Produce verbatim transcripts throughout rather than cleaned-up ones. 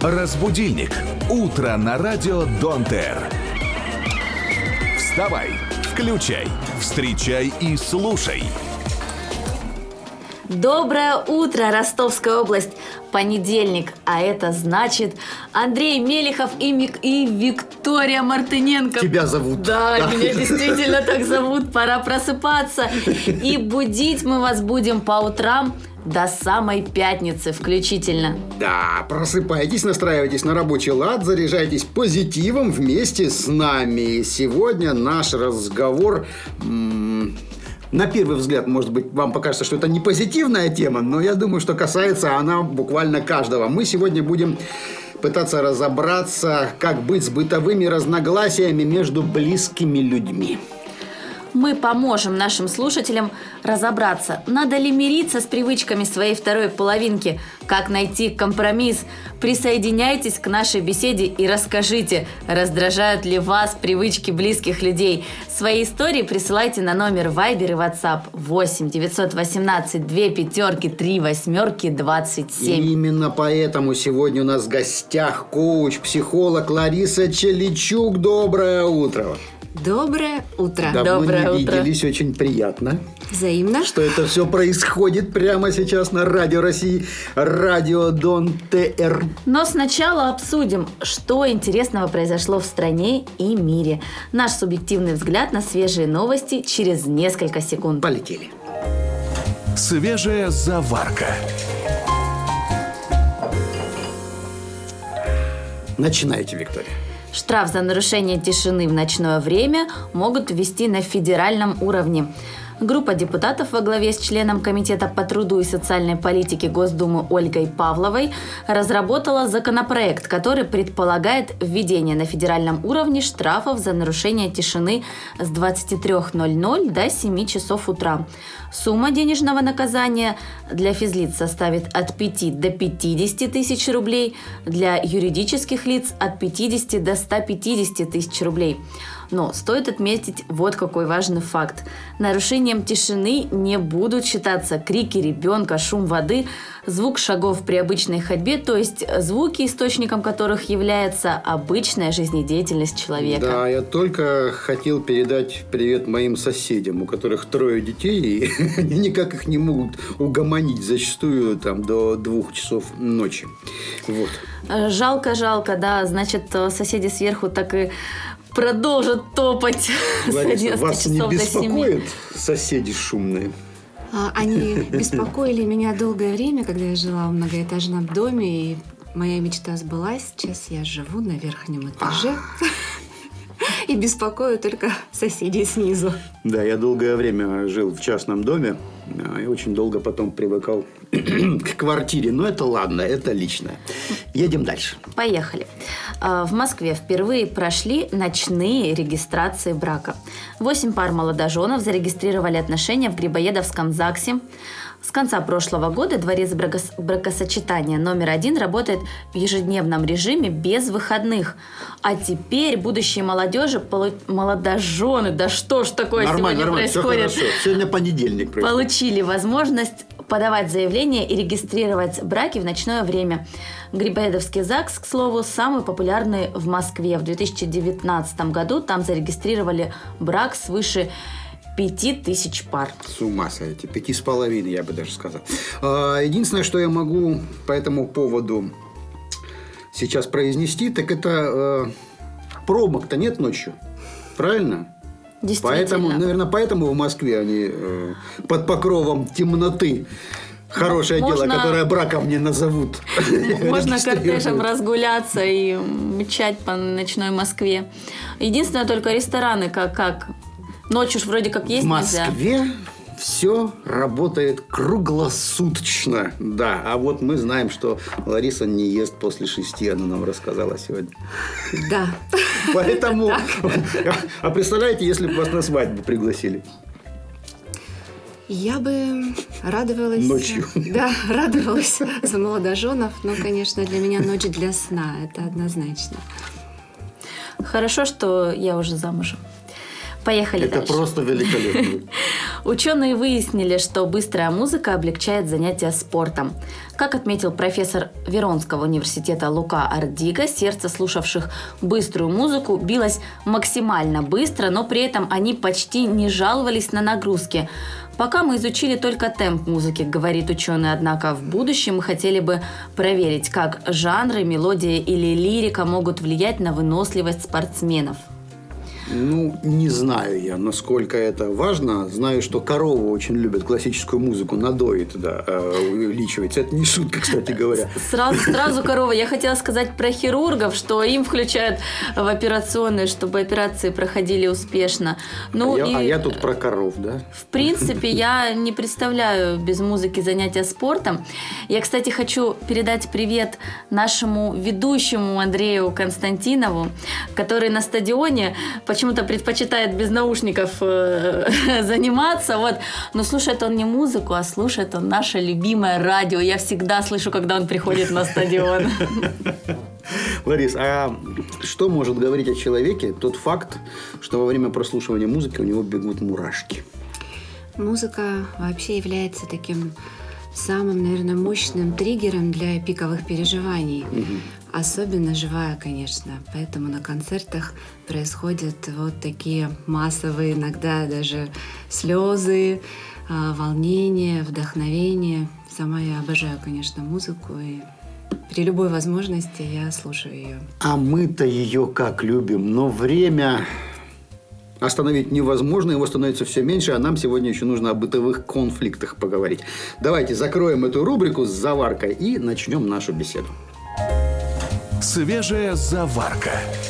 Разбудильник. Утро на радио Дон-Тер. Вставай, включай, встречай и слушай. Доброе утро, Ростовская область. Понедельник, а это значит Андрей Мелехов и, Мик... и Виктория Мартыненко. Тебя зовут. Да, меня действительно так зовут. Пора просыпаться. И будить мы вас будем по утрам до самой пятницы включительно. Да, просыпайтесь, настраивайтесь на рабочий лад, заряжайтесь позитивом вместе с нами. Сегодня наш разговор... М- На первый взгляд, может быть, вам покажется, что это не позитивная тема, но я думаю, что касается она буквально каждого. Мы сегодня будем пытаться разобраться, как быть с бытовыми разногласиями между близкими людьми. Мы поможем нашим слушателям разобраться, надо ли мириться с привычками своей второй половинки, как найти компромисс. Присоединяйтесь к нашей беседе и расскажите, раздражают ли вас привычки близких людей. Свои истории присылайте на номер Viber и WhatsApp восемь девятьсот восемнадцать две пятерки три восьмерки двадцать семь. И именно поэтому сегодня у нас в гостях коуч, психолог Лариса Челичук. Доброе утро. Доброе утро. Давно Доброе не утро. виделись, очень приятно. Взаимно. Что это все происходит прямо сейчас на Радио России, Радио Дон-Тер. Но сначала обсудим, что интересного произошло в стране и мире. Наш субъективный взгляд на свежие новости через несколько секунд. Полетели. Свежая заварка. Начинайте, Виктория. Штраф за нарушение тишины в ночное время могут ввести на федеральном уровне. Группа депутатов во главе с членом Комитета по труду и социальной политике Госдумы Ольгой Павловой разработала законопроект, который предполагает введение на федеральном уровне штрафов за нарушение тишины с двадцати трёх ноль-ноль до семи часов утра. Сумма денежного наказания для физлиц составит от пяти до пятидесяти тысяч рублей, для юридических лиц от пятидесяти до ста пятидесяти тысяч рублей. Но стоит отметить вот какой важный факт. Нарушением тишины не будут считаться крики ребенка, шум воды, звук шагов при обычной ходьбе, то есть звуки, источником которых является обычная жизнедеятельность человека. Да, я только хотел передать привет моим соседям, у которых трое детей, и они никак их не могут угомонить, зачастую там до двух часов ночи. Вот. Жалко, жалко, да, значит, соседи сверху так и продолжат топать с Лариса, одиннадцати вас не часов до семи. беспокоят соседи шумные? А, Они беспокоили меня долгое время, когда я жила в многоэтажном доме, и моя мечта сбылась. Сейчас я живу на верхнем этаже и беспокою только соседей снизу. Да, я долгое время жил в частном доме и очень долго потом привыкал к квартире. Но это ладно, это личное. Едем дальше. Поехали. В Москве впервые прошли ночные регистрации брака. Восемь пар молодоженов зарегистрировали отношения в Грибоедовском ЗАГСе. С конца прошлого года дворец бракосочетания номер один работает в ежедневном режиме без выходных. А теперь будущие молодежи, полу... молодожены, да что ж такое Нормально, сегодня нормально, происходит? все хорошо. Сегодня понедельник происходит. Получили возможность подавать заявления и регистрировать браки в ночное время. Грибоедовский ЗАГС, к слову, самый популярный в Москве. В две тысячи девятнадцатом году там зарегистрировали брак свыше пяти тысяч пар. С ума сойти. Пяти с половиной, я бы даже сказал. Единственное, что я могу по этому поводу сейчас произнести, так это пробок-то нет ночью. Правильно? Действительно. Поэтому, наверное, поэтому в Москве они э, под покровом темноты. Хорошее Можно... дело, которое браком не назовут. Можно кортежем разгуляться и мчать по ночной Москве. Единственное, только рестораны как, как ночью ж вроде как есть в нельзя. Москве все работает круглосуточно. Да, а вот мы знаем, что Лариса не ест после шести, она нам рассказала сегодня. Да. Поэтому... А представляете, если бы вас на свадьбу пригласили? Я бы радовалась... Ночью. Да, радовалась за молодоженов. Но, конечно, для меня ночь для сна. Это однозначно. Хорошо, что я уже замужем. Поехали Это дальше. просто великолепно. Ученые выяснили, что быстрая музыка облегчает занятия спортом. Как отметил профессор Веронского университета Лука Ардига, сердце слушавших быструю музыку билось максимально быстро, но при этом они почти не жаловались на нагрузки. Пока мы изучили только темп музыки, говорит ученый, однако в будущем мы хотели бы проверить, как жанры, мелодия или лирика могут влиять на выносливость спортсменов. Ну, не знаю я, насколько это важно. Знаю, что коровы очень любят классическую музыку, надоит, да, увеличивается. Это не шутка, кстати говоря. Сразу, сразу коровы. Я хотела сказать про хирургов, что им включают в операционные, чтобы операции проходили успешно. Ну, а, я, и, а я тут про коров, да? В принципе, я не представляю без музыки занятия спортом. Я, кстати, хочу передать привет нашему ведущему Андрею Константинову, который на стадионе почему-то предпочитает без наушников э, заниматься, вот. Но слушает он не музыку, а слушает он наше любимое радио. Я всегда слышу, когда он приходит на стадион. Ларис, а что может говорить о человеке тот факт, что во время прослушивания музыки у него бегут мурашки? Музыка вообще является таким самым, наверное, мощным триггером для пиковых переживаний. Угу. Особенно живая, конечно. Поэтому на концертах происходят вот такие массовые, иногда даже слезы, волнение, вдохновение. Сама я обожаю, конечно, музыку, и при любой возможности я слушаю ее. А мы-то ее как любим, но время остановить невозможно, его становится все меньше, а нам сегодня еще нужно о бытовых конфликтах поговорить. Давайте закроем эту рубрику с заваркой и начнем нашу беседу. Свежая заварка.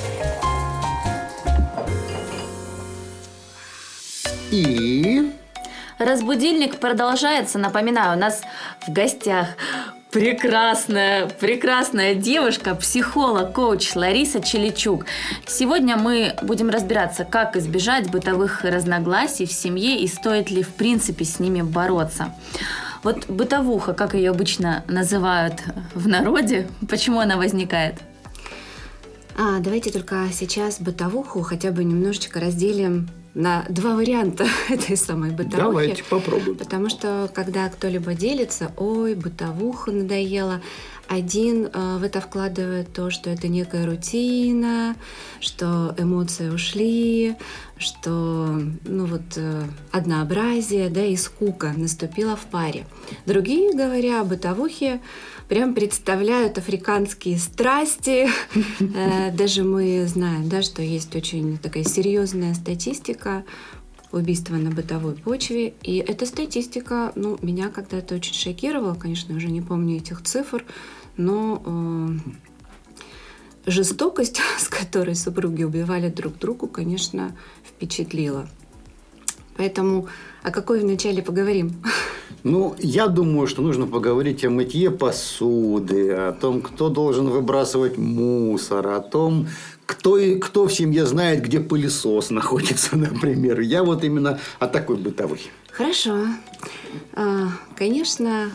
И... Разбудильник продолжается. Напоминаю, у нас в гостях прекрасная, прекрасная девушка, психолог, коуч Лариса Челичук. Сегодня мы будем разбираться, как избежать бытовых разногласий в семье и стоит ли в принципе с ними бороться. Вот бытовуха, как ее обычно называют в народе, почему она возникает? А, давайте только сейчас бытовуху хотя бы немножечко разделим на два варианта этой самой бытовухи. Давайте попробуем. Потому что, когда кто-либо делится, ой, бытовуха надоела, один э, в это вкладывает то, что это некая рутина, что эмоции ушли, что ну вот, э, однообразие, да, и скука наступила в паре. Другие, говоря о бытовухе, прям представляют африканские страсти. Даже мы знаем, да, что есть очень такая серьезная статистика убийства на бытовой почве. И эта статистика, ну, меня когда-то очень шокировала. Конечно, уже не помню этих цифр, но э, жестокость, с которой супруги убивали друг друга, конечно, впечатлила. Поэтому о какой вначале поговорим? Ну, я думаю, что нужно поговорить о мытье посуды, о том, кто должен выбрасывать мусор, о том, кто, кто в семье знает, где пылесос находится, например. Я вот именно о такой бытовухе. Хорошо. Конечно,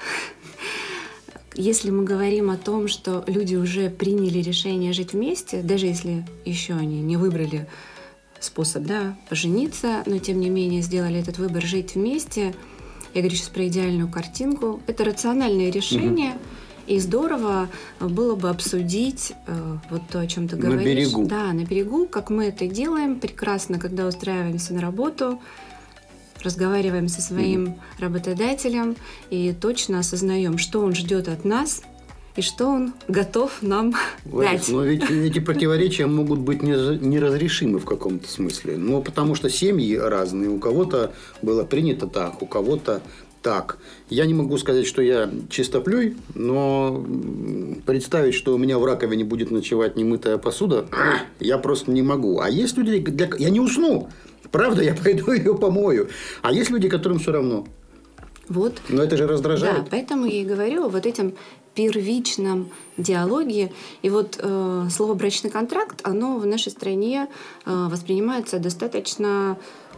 если мы говорим о том, что люди уже приняли решение жить вместе, даже если еще они не выбрали способ, да, пожениться, но тем не менее сделали этот выбор жить вместе, я говорю сейчас про идеальную картинку, это рациональное решение, угу. И здорово было бы обсудить э, вот то, о чем ты говоришь. На берегу. Да, на берегу, как мы это делаем, прекрасно, когда устраиваемся на работу, разговариваем со своим угу. работодателем и точно осознаем, что он ждет от нас, и что он готов нам Ларис, дать. Но ведь эти противоречия могут быть неразрешимы в каком-то смысле. Ну, потому что семьи разные. У кого-то было принято так, у кого-то так. Я не могу сказать, что я чистоплюй, но представить, что у меня в раковине будет ночевать немытая посуда, я просто не могу. А есть люди, для... я не усну. Правда, я пойду ее помою. А есть люди, которым все равно. Вот. Но это же раздражает. Да, поэтому я и говорю о вот этом первичном диалоге. И вот э, слово «брачный контракт», оно в нашей стране э, воспринимается достаточно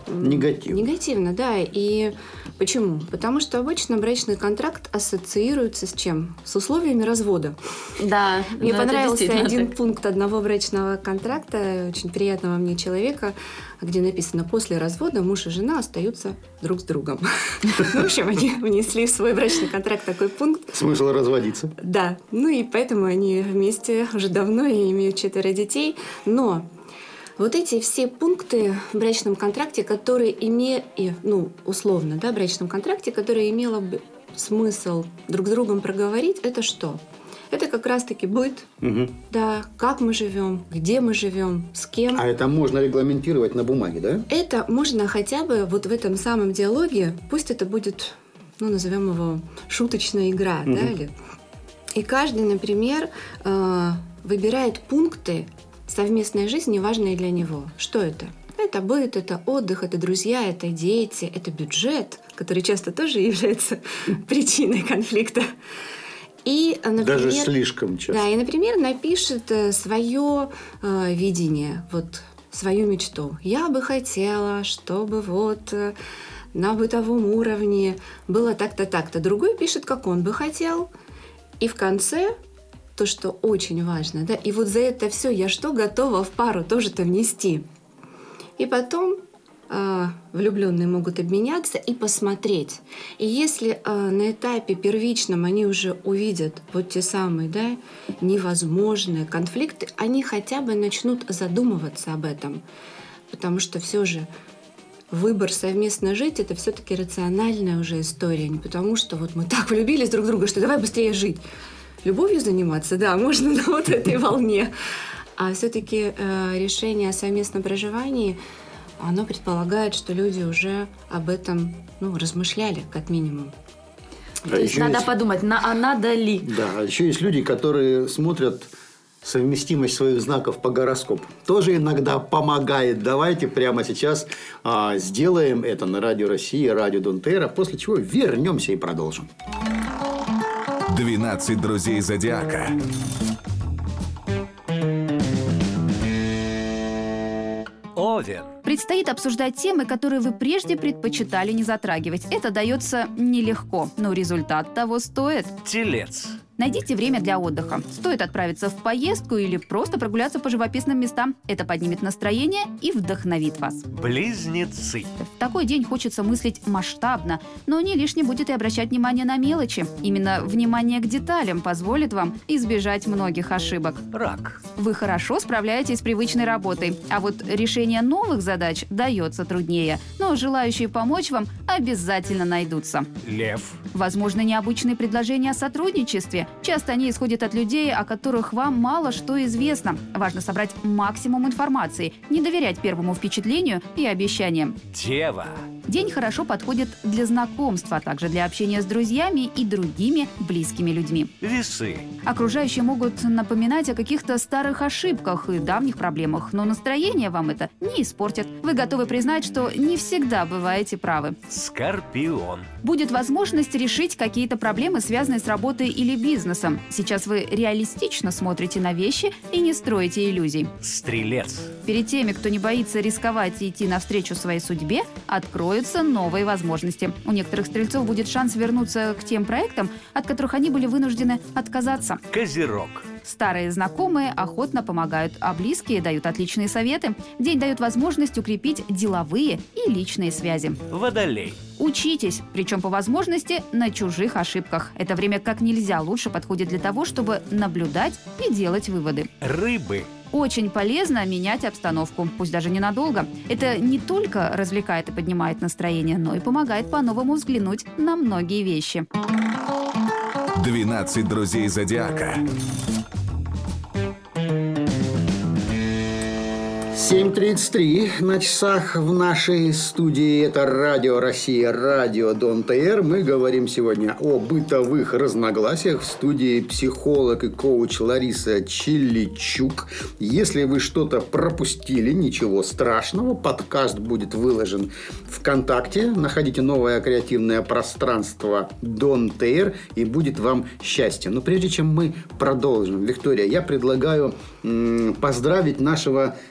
Негативно. Негативно, да. И почему? Потому что обычно брачный контракт ассоциируется с чем? С условиями развода. Да. Мне понравился один так. пункт одного брачного контракта, очень приятного мне человека, где написано: после развода муж и жена остаются друг с другом. В общем, они внесли в свой брачный контракт такой пункт. Смысл разводиться. Да. Ну и поэтому они вместе уже давно и имеют четверо детей. Но вот эти все пункты в брачном контракте, которые имеют, ну, условно, да, в брачном контракте, которые имело бы смысл друг с другом проговорить, это что? Это как раз-таки быт, Угу. да, как мы живем, где мы живем, с кем. А это можно регламентировать на бумаге, да? Это можно хотя бы вот в этом самом диалоге, пусть это будет, ну, назовем его шуточная игра, Мгм. да, или... И каждый, например, э, выбирает пункты совместной жизни, важные для него. Что это? Это быт, это отдых, это друзья, это дети, это бюджет, который часто тоже является причиной конфликта. И, например, Даже слишком часто. да, и, например, напишет э, свое э, видение, вот свою мечту. Я бы хотела, чтобы вот э, на бытовом уровне было так-то, так-то. Другой пишет, как он бы хотел. И в конце то, что очень важно, да, и вот за это все я что готова в пару тоже-то внести. И потом э, влюбленные могут обменяться и посмотреть. И если э, на этапе первичном они уже увидят вот те самые, да, невозможные конфликты, они хотя бы начнут задумываться об этом. Потому что все же выбор совместно жить — это все-таки рациональная уже история. Не потому что вот мы так влюбились друг в друга, что давай быстрее жить. Любовью заниматься, да, можно на вот этой волне. А все-таки э, решение о совместном проживании, оно предполагает, что люди уже об этом, ну, размышляли, как минимум. А То есть еще надо есть- подумать, на, а надо ли? Да, а еще есть люди, которые смотрят совместимость своих знаков по гороскопу. Тоже иногда помогает. Давайте прямо сейчас а, сделаем это на Радио Россия, Радио Дон Тэ Эр, а после чего вернемся и продолжим. двенадцать друзей зодиака. Овен. Предстоит обсуждать темы, которые вы прежде предпочитали не затрагивать. Это дается нелегко, но результат того стоит. Телец. Найдите время для отдыха. Стоит отправиться в поездку или просто прогуляться по живописным местам. Это поднимет настроение и вдохновит вас. Близнецы. В такой день хочется мыслить масштабно, но не лишне будет и обращать внимание на мелочи. Именно внимание к деталям позволит вам избежать многих ошибок. Рак. Вы хорошо справляетесь с привычной работой, а вот решение новых задач дается труднее. Но желающие помочь вам обязательно найдутся. Лев. Возможно, необычные предложения о сотрудничестве. Часто они исходят от людей, о которых вам мало что известно. Важно собрать максимум информации, не доверять первому впечатлению и обещаниям. Дева. День хорошо подходит для знакомства, а также для общения с друзьями и другими близкими людьми. Весы. Окружающие могут напоминать о каких-то старых ошибках и давних проблемах, но настроение вам это не испортит. Вы готовы признать, что не всегда бываете правы. Скорпион. Будет возможность решить какие-то проблемы, связанные с работой или бизнесом. Сейчас вы реалистично смотрите на вещи и не строите иллюзий. Стрелец. Перед теми, кто не боится рисковать и идти навстречу своей судьбе, откроются новые возможности. У некоторых стрельцов будет шанс вернуться к тем проектам, от которых они были вынуждены отказаться. Козерог. Старые знакомые охотно помогают, а близкие дают отличные советы. День дает возможность укрепить деловые и личные связи. Водолей. Учитесь, причем по возможности на чужих ошибках. Это время как нельзя лучше подходит для того, чтобы наблюдать и делать выводы. Рыбы. Очень полезно менять обстановку, пусть даже ненадолго. Это не только развлекает и поднимает настроение, но и помогает по-новому взглянуть на многие вещи. двенадцать друзей зодиака. семь тридцать три на часах в нашей студии. Это Радио Россия, Радио Дон Тэ Эр. Мы говорим сегодня о бытовых разногласиях. В студии психолог и коуч Лариса Чиличук. Если вы что-то пропустили, ничего страшного. Подкаст будет выложен ВКонтакте. Находите новое креативное пространство Дон Тэ Эр, и будет вам счастье. Но прежде чем мы продолжим, Виктория, я предлагаю м- поздравить нашего сегодняшнего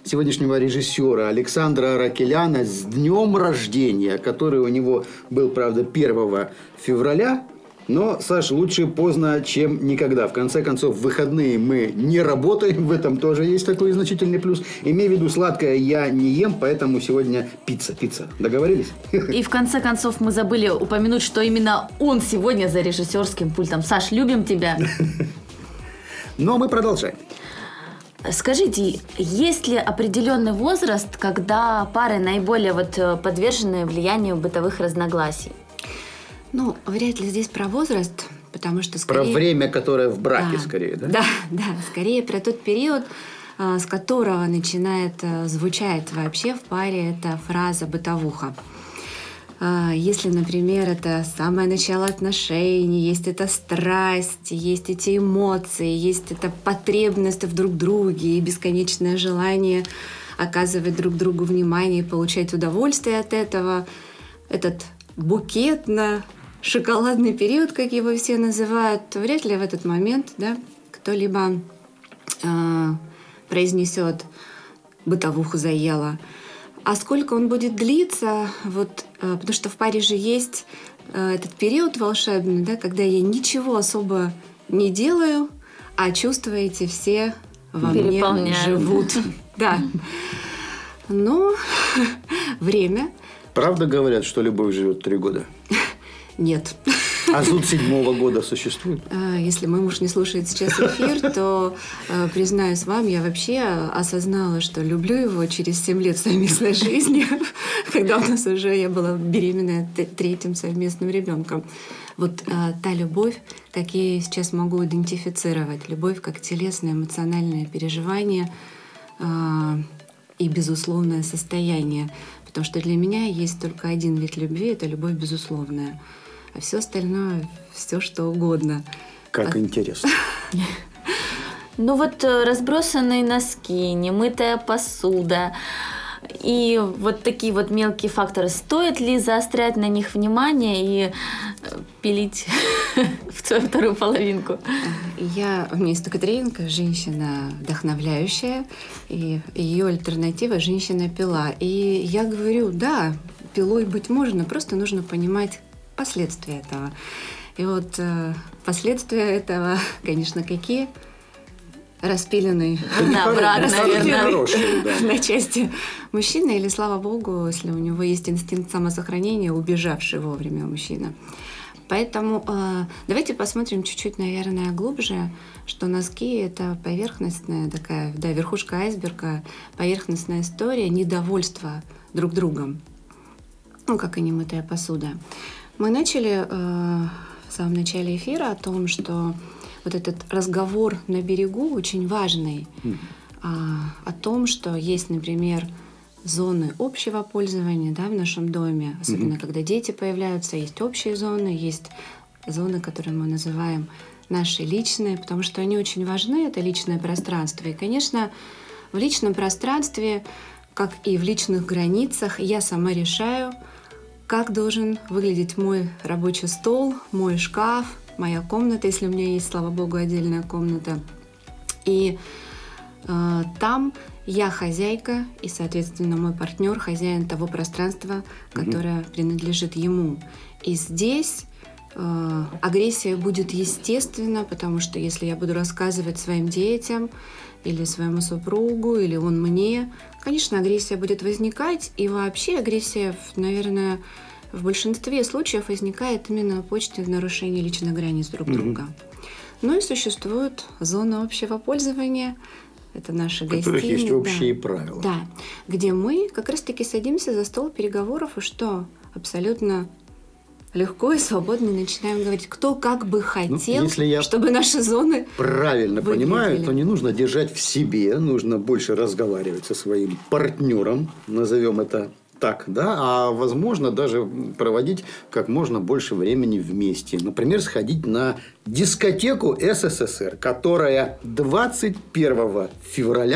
известного режиссера Александра Аракеляна с днем рождения, который у него был, правда, первого февраля. Но, Саш, лучше поздно, чем никогда. В конце концов, в выходные мы не работаем. В этом тоже есть такой значительный плюс. Имей в виду, сладкое я не ем, поэтому сегодня пицца. Пицца. Договорились? И в конце концов мы забыли упомянуть, что именно он сегодня за режиссерским пультом. Саш, любим тебя. Но мы продолжаем. Скажите, есть ли определенный возраст, когда пары наиболее вот подвержены влиянию бытовых разногласий? Ну, вряд ли здесь про возраст, потому что скорее... Про время, которое в браке, да, скорее, да? Да, да, скорее про тот период, с которого начинает звучать вообще в паре эта фраза «бытовуха». Если, например, это самое начало отношений, есть эта страсть, есть эти эмоции, есть эта потребность в друг друге и бесконечное желание оказывать друг другу внимание и получать удовольствие от этого, этот букетно шоколадный период, как его все называют, то вряд ли в этот момент, да, кто-либо э, произнесет «бытовуху заела». А сколько он будет длиться, вот, э, потому что в паре же есть э, этот период волшебный, да, когда я ничего особо не делаю, а чувства эти все во мне живут. Да. Но время... Правда говорят, что любовь живет три года? Нет. А зуд седьмого года существует? Если мой муж не слушает сейчас эфир, то, признаюсь вам, я вообще осознала, что люблю его через семь лет совместной жизни, когда у нас уже я была беременная третьим совместным ребенком. Вот та любовь, как я ее сейчас могу идентифицировать. Любовь как телесное, эмоциональное переживание и безусловное состояние. Потому что для меня есть только один вид любви — это любовь безусловная. А все остальное — все что угодно. Как а... интересно. Ну вот разбросанные носки, немытая посуда и вот такие вот мелкие факторы. Стоит ли заострять на них внимание и пилить в свою вторую половинку? Я, у меня есть такая тренинг, женщина вдохновляющая, и ее альтернатива — женщина-пила. И я говорю, да, пилой быть можно, просто нужно понимать последствия этого. И вот э, последствия этого, конечно, какие? Распиленный да, брат, наверное, да. на части мужчины, или, слава богу, если у него есть инстинкт самосохранения, убежавший вовремя мужчина. Поэтому э, давайте посмотрим чуть-чуть, наверное, глубже, что носки — это поверхностная такая, да, верхушка айсберга, поверхностная история недовольства друг другом, ну, как и немытая посуда. Мы начали э, в самом начале эфира о том, что вот этот разговор на берегу очень важный, mm. а, о том, что есть, например, зоны общего пользования, да, в нашем доме, особенно mm-hmm. когда дети появляются, есть общие зоны, есть зоны, которые мы называем наши личные, потому что они очень важны, это личное пространство. И, конечно, в личном пространстве, как и в личных границах, я сама решаю, как должен выглядеть мой рабочий стол, мой шкаф, моя комната, если у меня есть, слава богу, отдельная комната. И э, там я хозяйка, и, соответственно, мой партнер хозяин того пространства, которое mm-hmm. принадлежит ему. И здесь э, агрессия будет естественна, потому что если я буду рассказывать своим детям или своему супругу, или он мне, конечно, агрессия будет возникать. И вообще агрессия, наверное, в большинстве случаев возникает именно на почве нарушения личных границ друг mm-hmm. друга. Ну и существует зона общего пользования. Это наши гостиницы. У которых есть общие да. правила. Да, где мы как раз-таки садимся за стол переговоров и что? Абсолютно легко и свободно начинаем говорить, кто как бы хотел, ну, я чтобы наши зоны правильно выглядели. Понимаю, то не нужно держать в себе, нужно больше разговаривать со своим партнером, назовем это так, да, а возможно даже проводить как можно больше времени вместе. Например, сходить на дискотеку СССР, которая двадцать первого февраля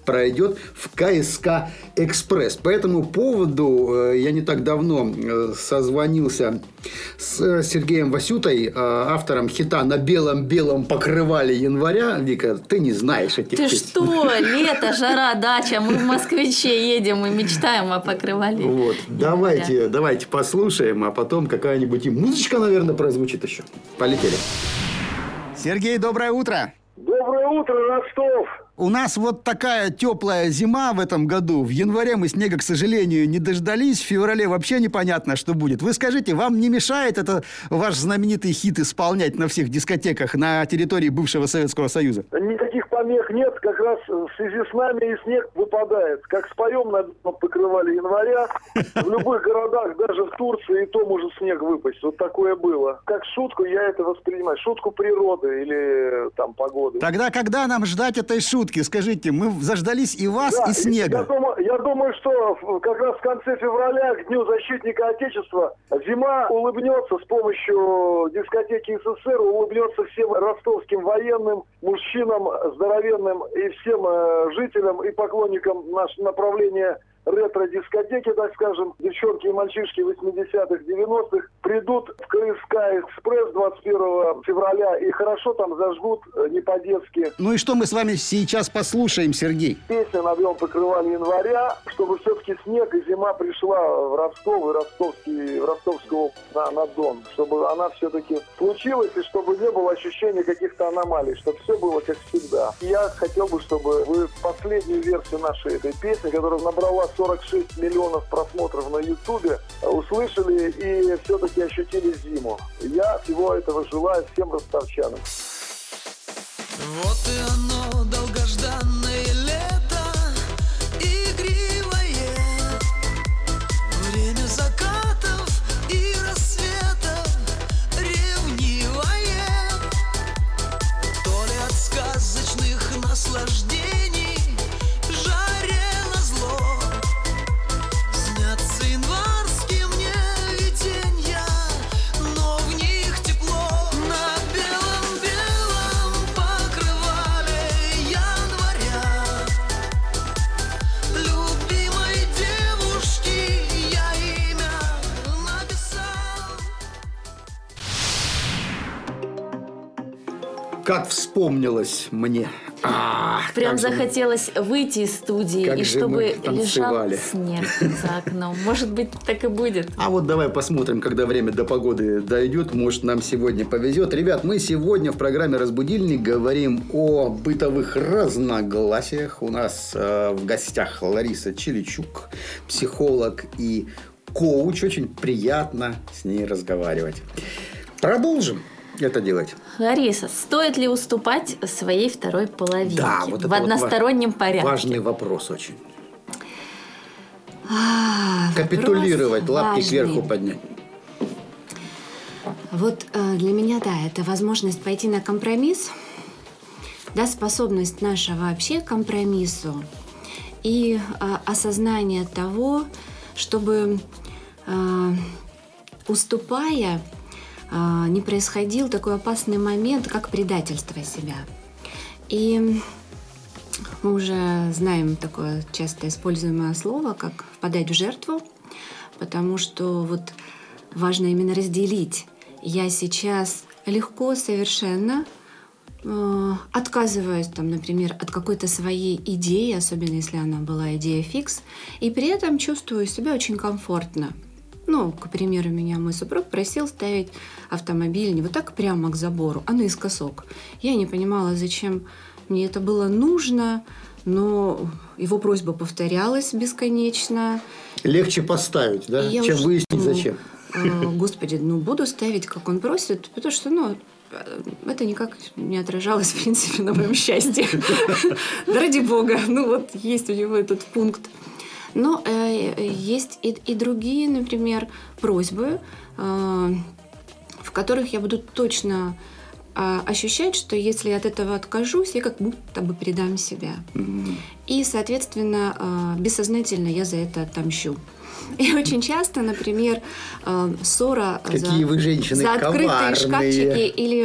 пройдет в ка эс ка «Экспресс». По этому поводу я не так давно созвонился с Сергеем Васютой, автором хита «На белом-белом покрывале января». Вика, ты не знаешь этих Ты песен. что? Лето, жара, дача. Мы в москвиче едем и мечтаем о покрывале. Вот. Давайте, давайте послушаем, а потом какая-нибудь и музычка, наверное, прозвучит еще. Полетели. Сергей, доброе утро. Доброе утро, Ростов. У нас вот такая теплая зима в этом году. В январе мы снега, к сожалению, не дождались. В феврале вообще непонятно, что будет. Вы скажите, вам не мешает это ваш знаменитый хит исполнять на всех дискотеках на территории бывшего Советского Союза? Никаких помех нет. Как раз в связи с нами и снег выпадает. Как споем на покрывале января, в любых городах, даже в Турции, и то может снег выпасть. Вот такое было. Как шутку я это воспринимаю. Шутку природы или там погоды. Тогда когда нам ждать этой шутки? Скажите, мы заждались и вас, Да, и снега. Я думаю, я думаю, что как раз в конце февраля, к Дню защитника Отечества, зима улыбнется с помощью дискотеки эс эс эс эр, улыбнется всем ростовским военным, мужчинам здоровенным и всем э, жителям и поклонникам нашего направления ретро-дискотеки, так скажем. Девчонки и мальчишки восьмидесятых, девяностых придут в ка эс ка «Экспресс» двадцать первого февраля и хорошо там зажгут, не по-детски. Ну и что мы с вами сейчас послушаем, Сергей? Песня «На белом покрывале января», чтобы все-таки снег и зима пришла в Ростов и Ростовский, в Ростовскую на, на Дон. Чтобы она все-таки случилась и чтобы не было ощущения каких-то аномалий, чтобы все было как всегда. И я хотел бы, чтобы вы последнюю версию нашей этой песни, которая набрала сорок шесть миллионов просмотров на Ютубе, услышали и все-таки ощутили зиму. Я всего этого желаю всем ростовчанам. Вот и оно, долгожданное лето, игривое, время закатов и рассветов, ревнивое, то ли от сказочных наслаждений, жаре назло, снятся январские мне виденья, но в них тепло. На белом-белом покрывале января любимой девушки я имя написал. Как вспомнилось мне. А, Прям как же мы- захотелось выйти из студии, Как и же мы чтобы лежал танцевали. снег за окном. Может быть, так и будет. А вот давай посмотрим, когда время до погоды дойдет. Может, нам сегодня повезет. Ребят, мы сегодня в программе «Разбудильник» говорим о бытовых разногласиях. У нас э, в гостях Лариса Чиличук, психолог и коуч. Очень приятно с ней разговаривать. Продолжим это делать. Лариса, стоит ли уступать своей второй половинке Да, вот это в вот одностороннем ва- порядке? важный вопрос очень. А, Капитулировать, вопрос лапки важный. кверху поднять. Вот э, для меня, да, это возможность пойти на компромисс, да, способность наша вообще к компромиссу и э, осознание того, чтобы, э, уступая, э, не происходил такой опасный момент, как предательство себя. И мы уже знаем такое часто используемое слово, как «впадать в жертву», потому что вот важно именно разделить. Я сейчас легко совершенно э, отказываюсь, там, например, от какой-то своей идеи, особенно если она была идея фикс, и при этом чувствую себя очень комфортно. Ну, к примеру, меня мой супруг просил ставить автомобиль не вот так прямо к забору, а наискосок. Я не понимала, зачем мне это было нужно, но его просьба повторялась бесконечно. Легче поставить, да, И я чем уже выяснить, думаю, зачем. э, Господи, ну буду ставить, как он просит, потому что, ну, э, это никак не отражалось, в принципе, на моем счастье. Да ради бога, ну вот есть у него этот пункт. Но э, есть и, и другие, например, просьбы, э, в которых я буду точно э, ощущать, что если я от этого откажусь, я как будто бы предам себя. И, соответственно, э, бессознательно я за это отомщу. И очень часто, например, э, ссора Какие за, вы женщины за открытые коварные. шкафчики или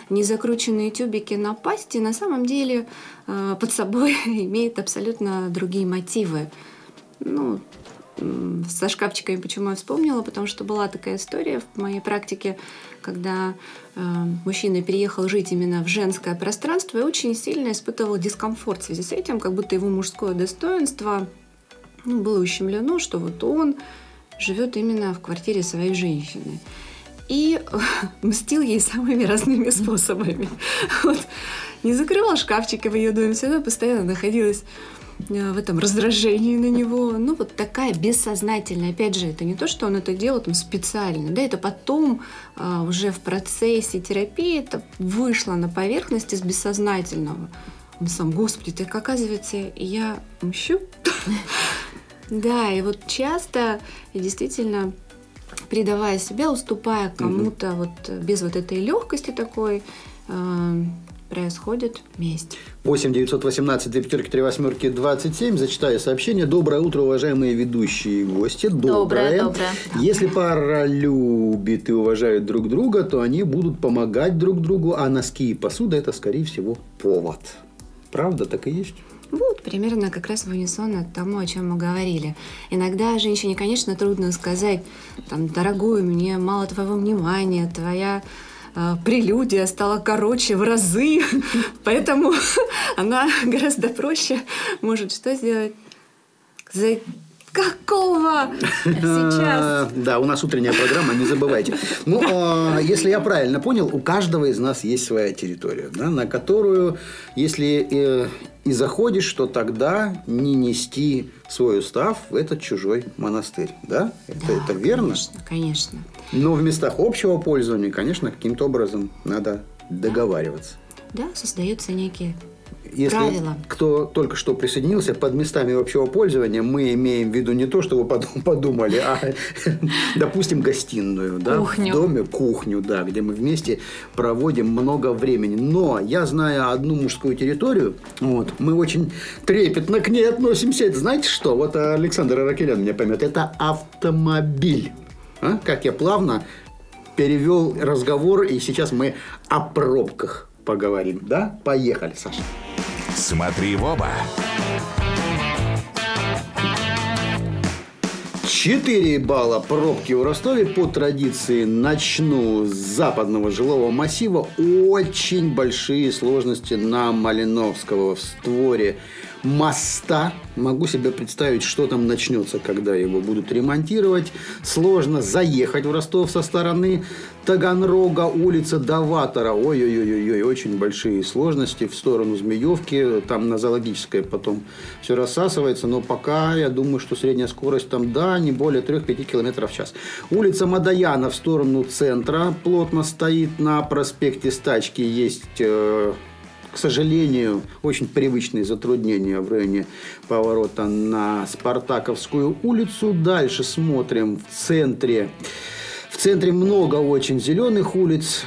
незакрученные тюбики на пасти на самом деле э, под собой имеет абсолютно другие мотивы. Ну, м, со шкафчиками почему я вспомнила? Потому что была такая история в моей практике, когда э, мужчина переехал жить именно в женское пространство и очень сильно испытывал дискомфорт в связи с этим, как будто его мужское достоинство, ну, было ущемлено, что вот он живет именно в квартире своей женщины. И мстил ей самыми разными способами. Вот. Не закрывал шкафчики в ее доме, всегда постоянно находилась в этом раздражении на него. Ну, вот такая бессознательная. Опять же, это не то, что он это делал там специально. Да, это потом а, уже в процессе терапии это вышло на поверхность из бессознательного. Он сам, Господи, так оказывается, я мщу? Да, и вот часто и действительно, предавая себя, уступая кому-то вот без вот этой легкости такой, э, происходит месть. восемь девятьсот восемнадцать две пятерки три восьмерки двадцать семь. Зачитаю сообщение. Доброе утро, уважаемые ведущие и гости. Доброе, доброе. Если пара любит и уважает друг друга, то они будут помогать друг другу, а носки и посуда – это, скорее всего, повод. Правда, так и есть? Вот, примерно как раз в унисон тому, о чем мы говорили. Иногда женщине, конечно, трудно сказать, там, дорогой, мне мало твоего внимания, твоя э, прелюдия стала короче в разы, поэтому она гораздо проще может что сделать? За какого сейчас? Да, у нас утренняя программа, не забывайте. Ну, если я правильно понял, у каждого из нас есть своя территория, да, на которую, если и заходишь, то тогда не нести свой устав в этот чужой монастырь. Да? Это, Да, это верно? Конечно, конечно. Но в местах общего пользования, конечно, каким-то образом надо договариваться. Да, создаются некие Если правила. кто только что присоединился, под местами общего пользования мы имеем в виду не то, что вы подумали, а, допустим, гостиную, да, Кухню. в доме, кухню, да, где мы вместе проводим много времени. Но я знаю одну мужскую территорию, вот, мы очень трепетно к ней относимся. Это знаете что? Вот Александр Аракелян меня поймет. Это автомобиль. А? Как я плавно перевел разговор, и сейчас мы о пробках поговорим. Да? Поехали, Саша. Смотри в оба. четыре балла пробки в Ростове. По традиции начну с западного жилого массива. Очень большие сложности на Малиновского в створе моста. Могу себе представить, что там начнется, когда его будут ремонтировать. Сложно заехать в Ростов со стороны Таганрога, улица Даватора. Ой-ой-ой, очень большие сложности в сторону Змеевки. Там на Зоологической потом все рассасывается. Но пока, я думаю, что средняя скорость там, да, не более три-пять километров в час. Улица Мадаяна в сторону центра плотно стоит. На проспекте Стачки есть... Э- К сожалению, очень привычные затруднения в районе поворота на Спартаковскую улицу. Дальше смотрим в центре. В центре много очень зеленых улиц.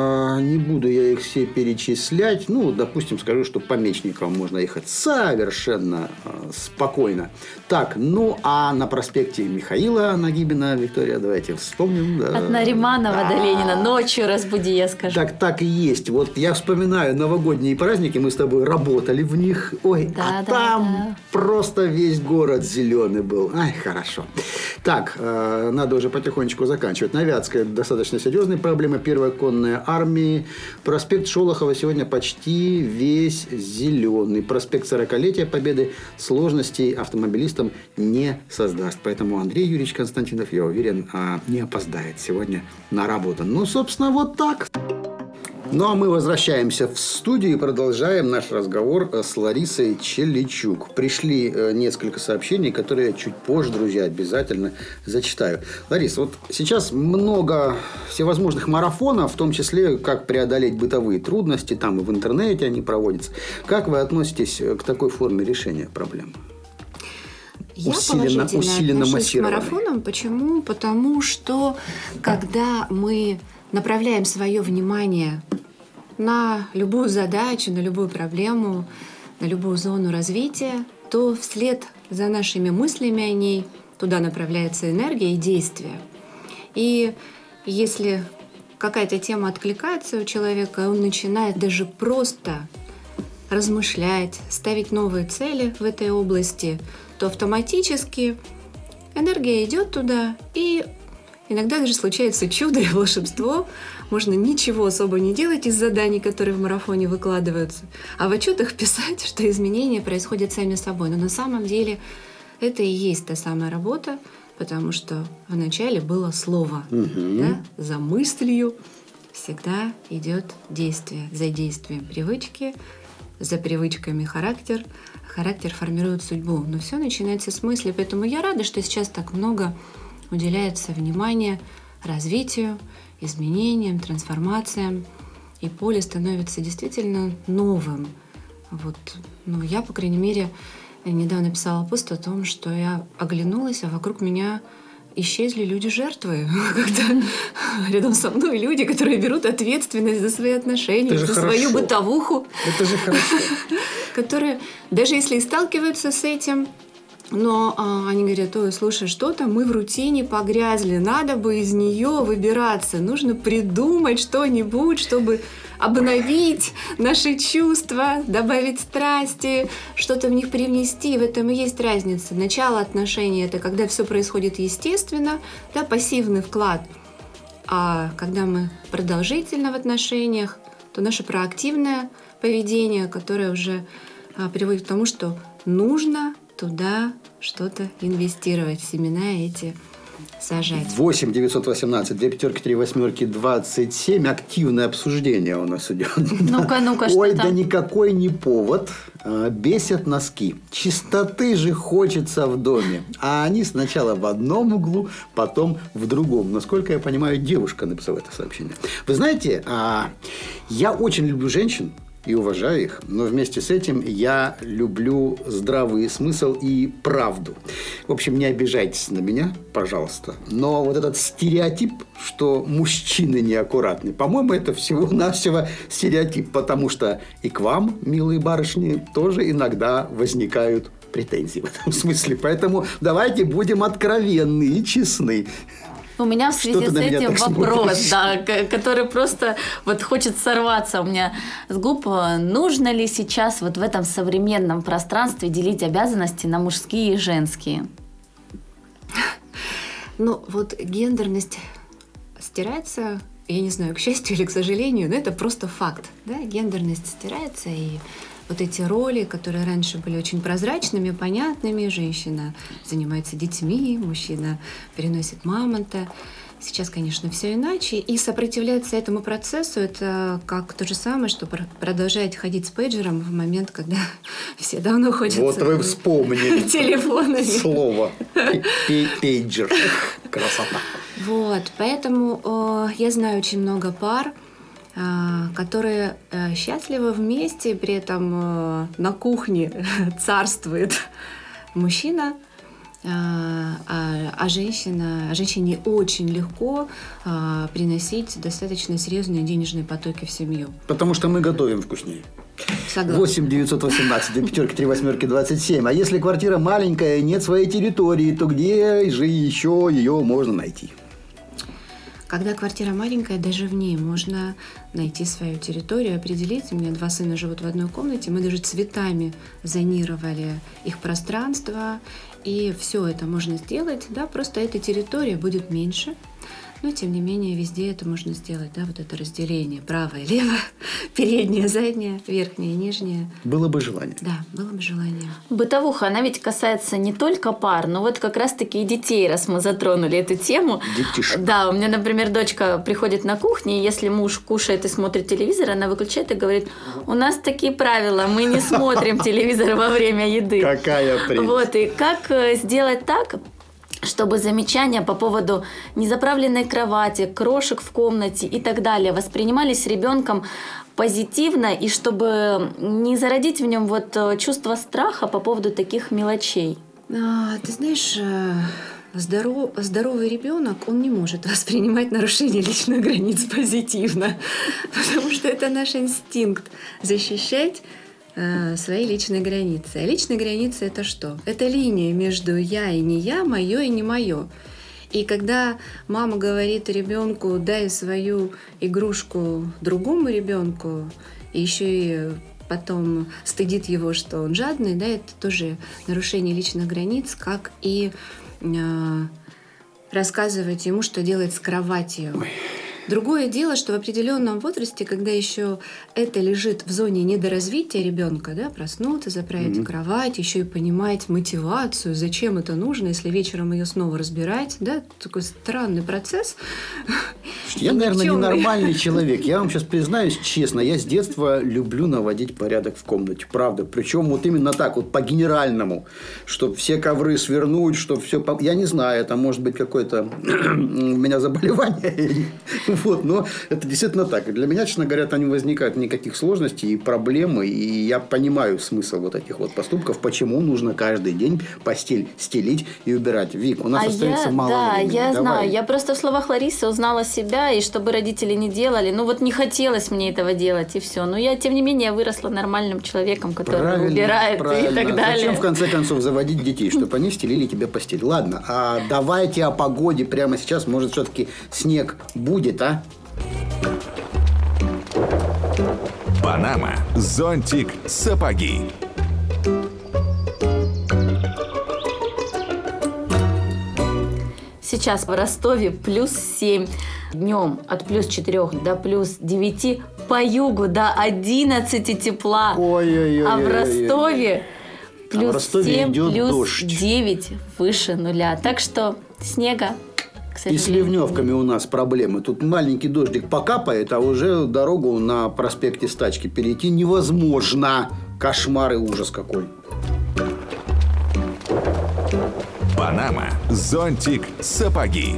Не буду я их все перечислять. Ну, допустим, скажу, что по Мечникову можно ехать совершенно спокойно. Так, ну, а на проспекте Михаила Нагибина, Виктория, давайте вспомним. От Нариманова до Ленина. Ночью разбуди, я скажу. Так, так и есть. Вот я вспоминаю новогодние праздники, мы с тобой работали в них. Ой, Да, а да, там да. просто весь город зеленый был. Ай, хорошо. Так, э, надо уже потихонечку заканчивать. На Вятской достаточно серьезные проблемы. Первая конная армия. Проспект Шолохова сегодня почти весь зеленый. Проспект сорокалетия Победы сложностей автомобилистам не создаст. Поэтому Андрей Юрьевич Константинов, я уверен, не опоздает сегодня на работу. Ну, собственно, вот так. Ну, а мы возвращаемся в студию и продолжаем наш разговор с Ларисой Челичук. Пришли несколько сообщений, которые я чуть позже, друзья, обязательно зачитаю. Лариса, вот сейчас много всевозможных марафонов, в том числе, как преодолеть бытовые трудности, там и в интернете они проводятся. Как вы относитесь к такой форме решения проблем? Я усиленно, положительно усиленно отношусь к марафонам. Почему? Потому что, когда мы направляем свое внимание на любую задачу, на любую проблему, на любую зону развития, то вслед за нашими мыслями о ней туда направляется энергия и действие. И если какая-то тема откликается у человека, и он начинает даже просто размышлять, ставить новые цели в этой области, то автоматически энергия идет туда, и иногда даже случается чудо и волшебство. Можно ничего особо не делать из заданий, которые в марафоне выкладываются, а в отчетах писать, что изменения происходят сами собой. Но на самом деле это и есть та самая работа, потому что вначале было слово. Мгм. Да? За мыслью всегда идет действие. За действием привычки, за привычками характер. Характер формирует судьбу. Но все начинается с мысли. Поэтому я рада, что сейчас так много уделяется внимания развитию, изменениям, трансформациям. И поле становится действительно новым. Вот. Ну, я, по крайней мере, недавно писала пост о том, что я оглянулась, а вокруг меня исчезли люди-жертвы. Когда рядом со мной люди, которые берут ответственность за свои отношения, Это же за хорошо. свою бытовуху, Это же хорошо. которые, даже если и сталкиваются с этим, но а, они говорят: ой, слушай, что-то мы в рутине погрязли, надо бы из нее выбираться, нужно придумать что-нибудь, чтобы обновить наши чувства, добавить страсти, что-то в них привнести. В этом и есть разница. Начало отношений – это когда все происходит естественно, да, пассивный вклад. А когда мы продолжительно в отношениях, то наше проактивное поведение, которое уже а, приводит к тому, что нужно туда что-то инвестировать, семена эти сажать. восемь девятьсот восемнадцать, две пятерки, три восьмерки, двадцать семь. Активное обсуждение у нас идет. Ну-ка, ну-ка, что Ой, там? да никакой не повод. А, Бесят носки. Чистоты же хочется в доме. А они сначала в одном углу, потом в другом. Насколько я понимаю, девушка написала это сообщение. Вы знаете, а, я очень люблю женщин и уважаю их, но вместе с этим я люблю здравый смысл и правду. В общем, не обижайтесь на меня, пожалуйста. Но вот этот стереотип, что мужчины неаккуратны, по-моему, это всего-навсего стереотип, потому что и к вам, милые барышни, тоже иногда возникают претензии в этом смысле. Поэтому давайте будем откровенны и честны. У меня в Что связи ты с на меня этим так вопрос, смотришь? да, к- который просто вот хочет сорваться у меня с губ. Нужно ли сейчас вот в этом современном пространстве делить обязанности на мужские и женские? Ну, вот гендерность стирается, я не знаю, к счастью или к сожалению, но это просто факт. Да? Гендерность стирается, и вот эти роли, которые раньше были очень прозрачными, понятными, женщина занимается детьми, мужчина переносит мамонта. Сейчас, конечно, все иначе. И сопротивляться этому процессу – это как то же самое, что пр- продолжать ходить с пейджером в момент, когда все давно ходят Вот с вы вспомнили телефонами. слово пе- пейджер. Красота. Вот, поэтому э, я знаю очень много пар, э, которые э, счастливы вместе, при этом э, на кухне царствует мужчина, э, а, а женщина, а женщине очень легко э, приносить достаточно серьезные денежные потоки в семью. Потому что мы готовим вкуснее. Согласна. восемь девятьсот восемнадцать, две пятерки, три восьмерки, двадцать семь. А если квартира маленькая и нет своей территории, то где же еще ее можно найти? Когда квартира маленькая, даже в ней можно найти свою территорию, определить. У меня два сына живут в одной комнате, мы даже цветами зонировали их пространство, и все это можно сделать, да, просто эта территория будет меньше, но тем не менее везде это можно сделать, да, вот это разделение правое, левое, переднее, заднее, верхнее, нижнее. Было бы желание. Да, было бы желание. Бытовуха, она ведь касается не только пар, но вот как раз-таки и детей, раз мы затронули эту тему. Детишек. Да, у меня, например, дочка приходит на кухню, и если муж кушает и смотрит телевизор, она выключает и говорит: у нас такие правила, мы не смотрим телевизор во время еды. Какая прелесть. Вот, и как э, сделать так, чтобы замечания по поводу незаправленной кровати, крошек в комнате и так далее воспринимались ребенком позитивно, и чтобы не зародить в нем вот э, чувство страха по поводу таких мелочей? А, ты знаешь, э, здоров- здоровый ребенок, он не может воспринимать нарушение личных границ позитивно, потому что это наш инстинкт защищать э, свои личные границы. А личные границы — это что? Это линия между я и не я, мое и не мое. И когда мама говорит ребенку, дай свою игрушку другому ребенку, и еще и потом стыдит его, что он жадный, да, это тоже нарушение личных границ, как и э, рассказывать ему, что делать с кроватью. Ой. Другое дело, что в определенном возрасте, когда еще это лежит в зоне недоразвития ребенка, да, проснуться, заправить mm-hmm. кровать, еще и понимать мотивацию, зачем это нужно, если вечером ее снова разбирать, да, такой странный процесс. Я, наверное, ненормальный человек. Я вам сейчас признаюсь честно, я с детства люблю наводить порядок в комнате, правда. Причем вот именно так, вот по-генеральному, чтобы все ковры свернуть, чтобы все... Я не знаю, это может быть какое-то у меня заболевание. Вот, но это действительно так. И для меня, честно говоря, там не возникает никаких сложностей и проблем. И я понимаю смысл вот этих вот поступков, почему нужно каждый день постель стелить и убирать. Вик, у нас а остается я, мало да, времени. я Давай. знаю. Я просто в словах Ларисы узнала себя, и чтобы родители не делали. Ну вот не хотелось мне этого делать, и все. Но я, тем не менее, выросла нормальным человеком, который правильно, убирает правильно. и так далее. Зачем, в конце концов, заводить детей, чтобы они стелили тебе постель? Ладно, а давайте о погоде прямо сейчас. Может, все-таки снег будет, а? Панама, зонтик, сапоги. Сейчас в Ростове плюс семь. Днем от плюс четырех до плюс девяти. По югу до одиннадцати тепла. Ой-ой-ой. А в Ростове плюс а в Ростове семь, идет плюс дождь. девять выше нуля. Так что снега, к И сожалению. с ливневками у нас проблемы. Тут маленький дождик покапает, а уже дорогу на проспекте Стачки перейти невозможно. Кошмар и ужас какой. Панама, зонтик, сапоги.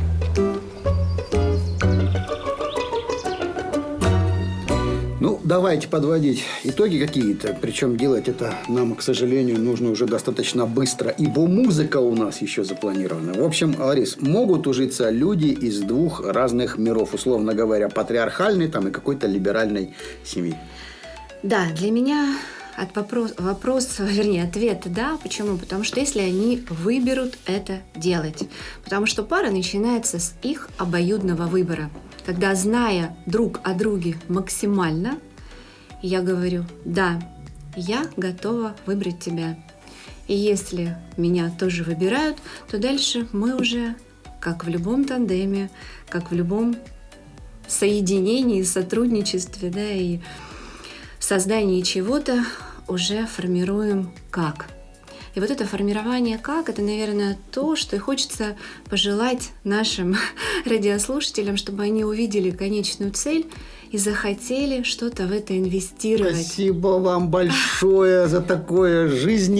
Ну, давайте подводить итоги какие-то. Причем делать это нам, к сожалению, нужно уже достаточно быстро, ибо музыка у нас еще запланирована. В общем, Ларис, могут ужиться люди из двух разных миров, условно говоря, патриархальной там, и какой-то либеральной семьи. Да, для меня от вопрос, вопрос, вернее, ответ «да». Почему? Потому что если они выберут это делать. Потому что пара начинается с их обоюдного выбора. Когда, зная друг о друге максимально, я говорю «да, я готова выбрать тебя». И если меня тоже выбирают, то дальше мы уже, как в любом тандеме, как в любом соединении, сотрудничестве, да, и создании чего-то, уже формируем «как». И вот это формирование «как» — это, наверное, то, что и хочется пожелать нашим радиослушателям, чтобы они увидели конечную цель и захотели что-то в это инвестировать. Спасибо вам большое за такое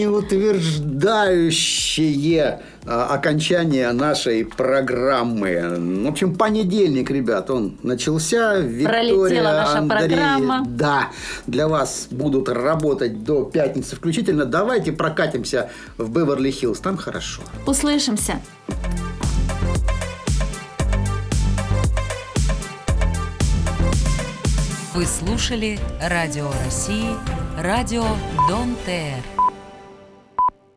жизнеутверждающее окончание нашей программы. В общем, понедельник, ребят, он начался. Виктория, пролетела наша Андрей, программа. Да, для вас будут работать до пятницы включительно. Давайте прокатимся в Беверли-Хиллз, там хорошо. Услышимся. Вы слушали Радио России, радио Дон Тэ Эр.